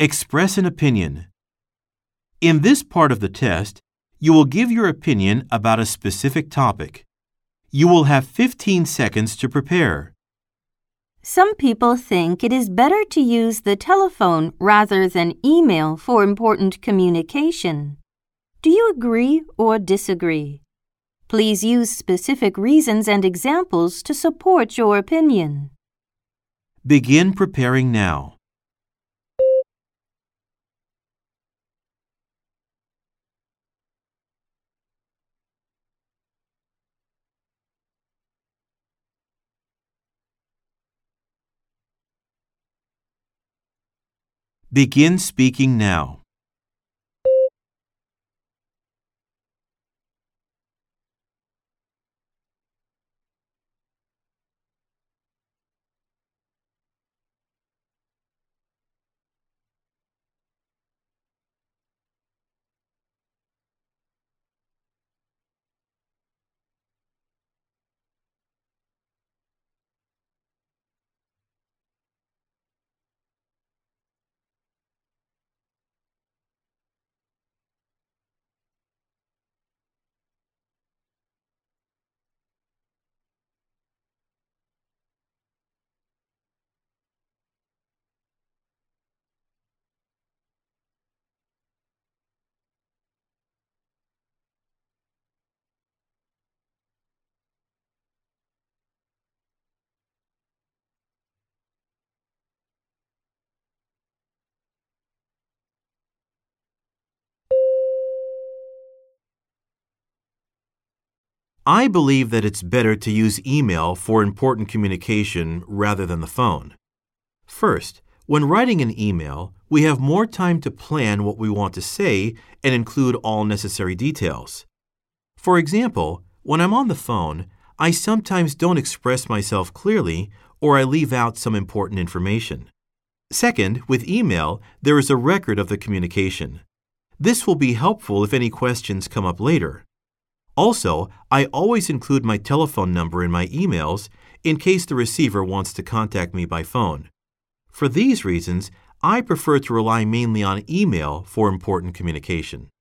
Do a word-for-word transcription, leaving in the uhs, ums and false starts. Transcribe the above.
Express an opinion. In this part of the test, you will give your opinion about a specific topic. You will have fifteen seconds to prepare. Some people think it is better to use the telephone rather than email for important communication. Do you agree or disagree? Please use specific reasons and examples to support your opinion. Begin preparing now. Begin speaking now. I believe that it's better to use email for important communication rather than the phone. First, when writing an email, we have more time to plan what we want to say and include all necessary details. For example, when I'm on the phone, I sometimes don't express myself clearly or I leave out some important information. Second, with email, there is a record of the communication. This will be helpful if any questions come up later. Also, I always include my telephone number in my emails in case the receiver wants to contact me by phone. For these reasons, I prefer to rely mainly on email for important communication.